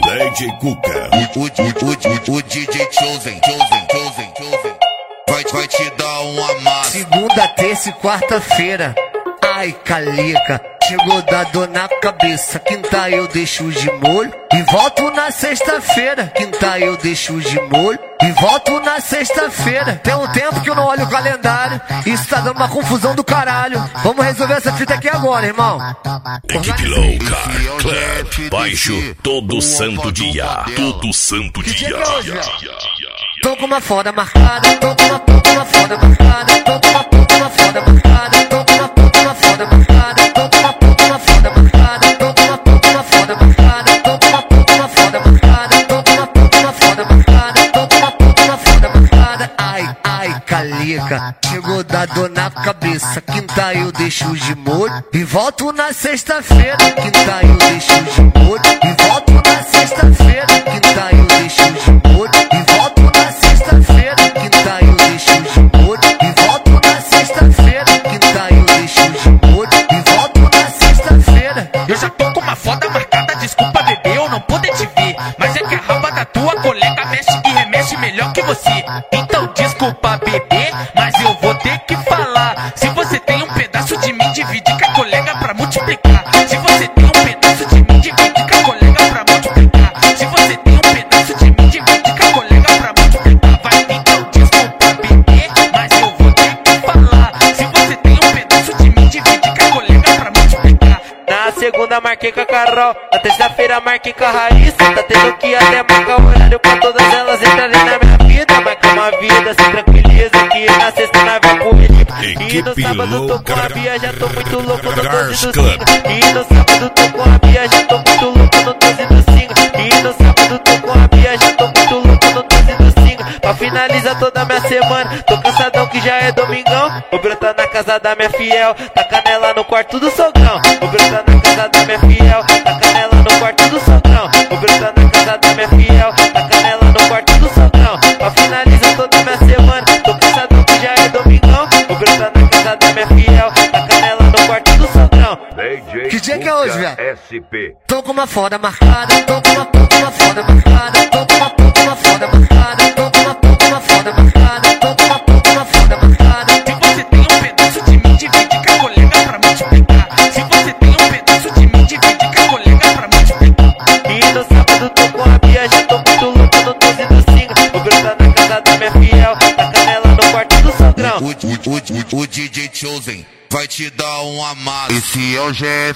DJ Cuca. O DJ Chosen vai te dar uma massa. Segunda, terça e quarta-feira. Ai, calica, chegou da dor na cabeça. Quinta eu deixo de molho e volto na sexta-feira. Quinta eu deixo de molho e volto na sexta-feira. Tem um tempo que eu não olho o calendário. Isso tá dando uma confusão do caralho. Vamos resolver essa fita aqui agora, irmão. Equipe Louca Club. Baixo todo santo dia. Todo santo dia. Tô com uma foda marcada. Tô com uma foda marcada. Tô com uma foda marcada. Tô com uma foda marcada. Tô com uma foda marcada. Tô com uma foda marcada. Tô com uma foda marcada. Tô com uma foda marcada. Tô com uma foda marcada. Ai, calica, chegou da dor na cabeça. Quinta eu deixo de molho e volto na sexta-feira. Quinta eu deixo de molho e volto na sexta-feira. Quinta eu deixo de molho e volto na sexta-feira. Quinta eu deixo de molho e volto na sexta-feira. Quinta eu deixo de molho e volto na sexta-feira. Eu já tô com uma foda marcada, desculpa bebê, eu não poder te ver. Mas é que a raba da tua colega mexe e remexe melhor que você. Então desculpa bebê, mas eu vou ter que falar. Se você tem um pedaço de mim, divide com a colega pra multiplicar. Se você tem um pedaço de mim, divide com a colega pra multiplicar. Se você tem um pedaço de mim, divide com a colega pra multiplicar. Vai, então desculpa bebê, mas eu vou ter que falar. Se você tem um pedaço de mim, divide com a colega pra multiplicar. Na segunda marquei com a Carol, na terça-feira marquei com a Raíssa. Tá tendo que até marcar o horário pra todas elas entrarem na minha vida. Marca uma vida, se tranquiliza que na sexta nós vai pro Egito. E no sábado tô com a Bia, já tô muito louco no 12 do Singa. E no sábado tô com a Bia, já tô muito louco no 12 do Singa. E no sábado tô com a Bia, já tô muito louco no 12 do Singa. Pra finalizar toda a minha semana, tô cansadão que já é domingão. Vou brotar na casa da minha fiel, tá canela no quarto do sogrão. Vou brotar na casa da minha fiel, tá canela no quarto do sogrão. Vou brotar na casa da minha fiel, tá canela no quarto do sogrão. Pra finalizar toda a minha semana, tô cansadão que já é domingão. Vou brotar na casa da minha fiel, tá canela no quarto do sogrão. Que dia que é hoje, velho? SP. Tô com uma foda marcada. Tô com uma foda marcada. Tô com uma foda marcada. Tô com uma foda marcada. Tô com uma foda marcada. Se você tem um pedaço de mim, divide com a colega pra multiplicar. Se você tem um pedaço de mim, divide com a colega pra multiplicar. E no sábado tô com a Bia, já tô muito louco no 12 do Singa. Vou brotar na casa da minha fiel, tá canela no quarto do sogrão. O DJ Chosen vai te dar uma massa. Esse é o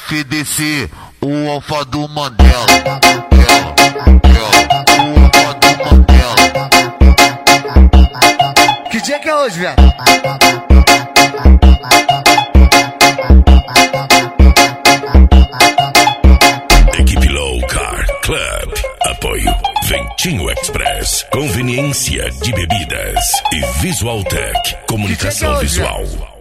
GFDC, o alfa do Mandela. O alfa do Mandela. Que dia que é hoje, velho? Equipe Louca Club. Apoio Ventinho Express. Conveniência de bebidas. E Visual Tech. Comunicação visual.